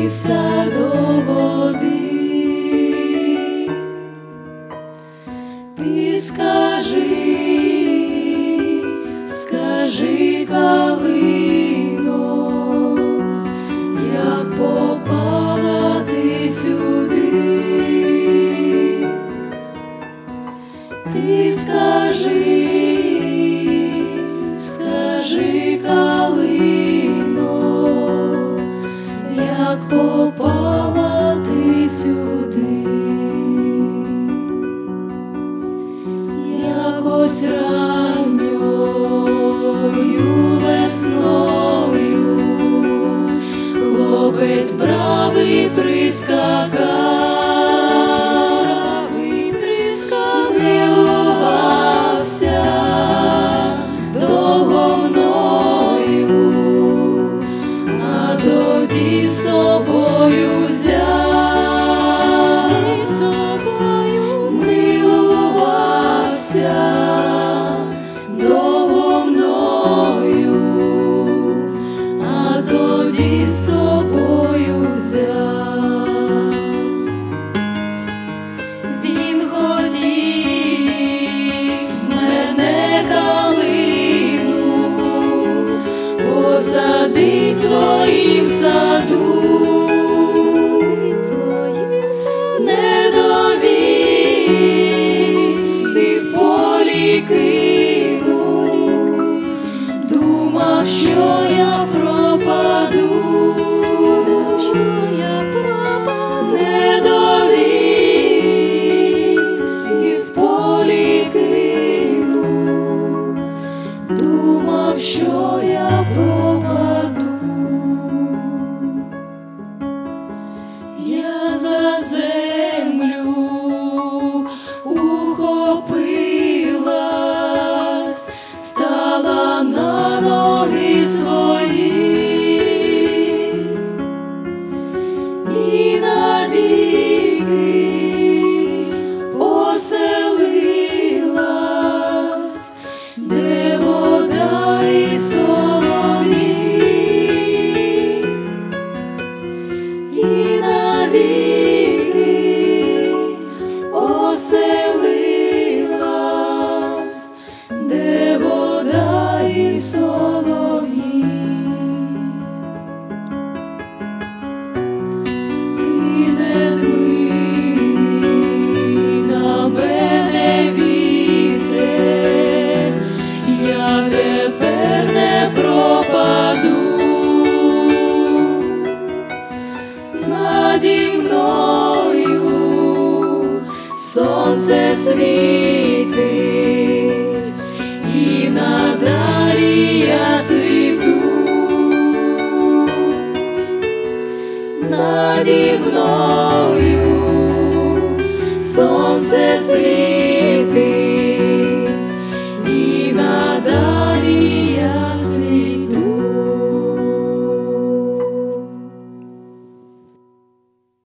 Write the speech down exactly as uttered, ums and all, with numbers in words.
спустився до води. Ти скажи, скажи, калино, як попала ти сюди. Ти скажи, скажи, калино, як попала ти сюди. Якось ранньою весною хлопець бравий прискакав, милувався довго мною, а тоді з собою взяв, милувався довго мною, а тоді з собою взяв. Він хотів мене, калину, посадить в своїм саду, не довіз і в полі кинув, думав, що я пропаду, не довіз і в полі кинув, думав, що я пропаду. Я за землю ухопилась, стала на ноги свої і навіки оселилась, де вода і соловій, і навіки оселилась, де вода і соловій. Ти не дми на мене, вітре, я тепер не пропаду. Наді мною сонце світить, і надалі я цвіту. Наді мною сонце світить,